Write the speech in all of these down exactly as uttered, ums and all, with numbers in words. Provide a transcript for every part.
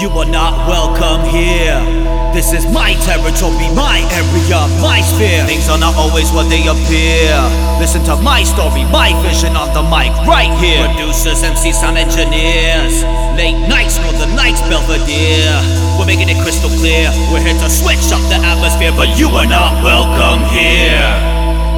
You are not welcome here. This is my territory, my area, my sphere. Things are not always what they appear. Listen to my story, my vision on the mic right here. Producers, M Cs, sound engineers. Late nights, northern lights, Belvedere. We're making it crystal clear. We're here to switch up the atmosphere, but you are not welcome here.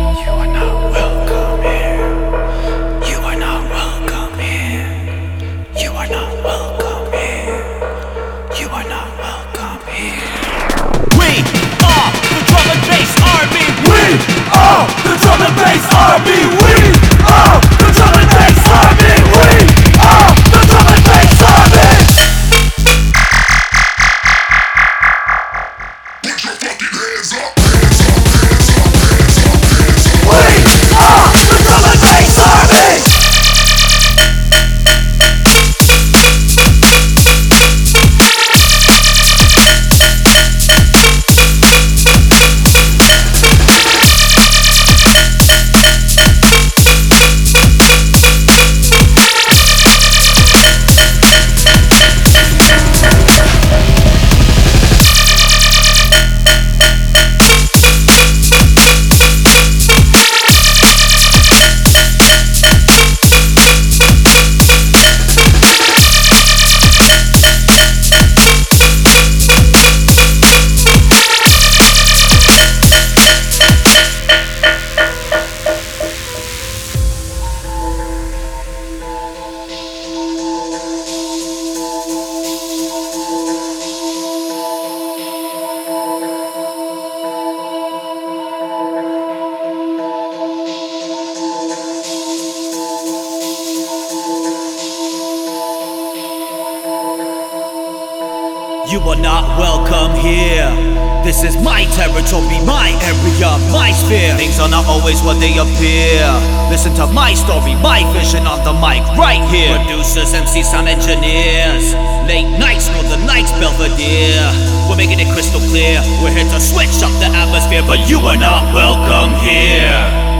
Drum and bass army, we are the drum and bass army. We are the drum and bass army. Put your fucking hands up, hands up, hands up, hands up, hands up. We are the drum and bass army. You are not welcome here. This is my territory, my area, my sphere. Things are not always what they appear. Listen to my story, my vision on the mic right here. Producers, M Cs, sound engineers. Late nights, northern lights, Belvedere. We're making it crystal clear. We're here to switch up the atmosphere, but you are not welcome here.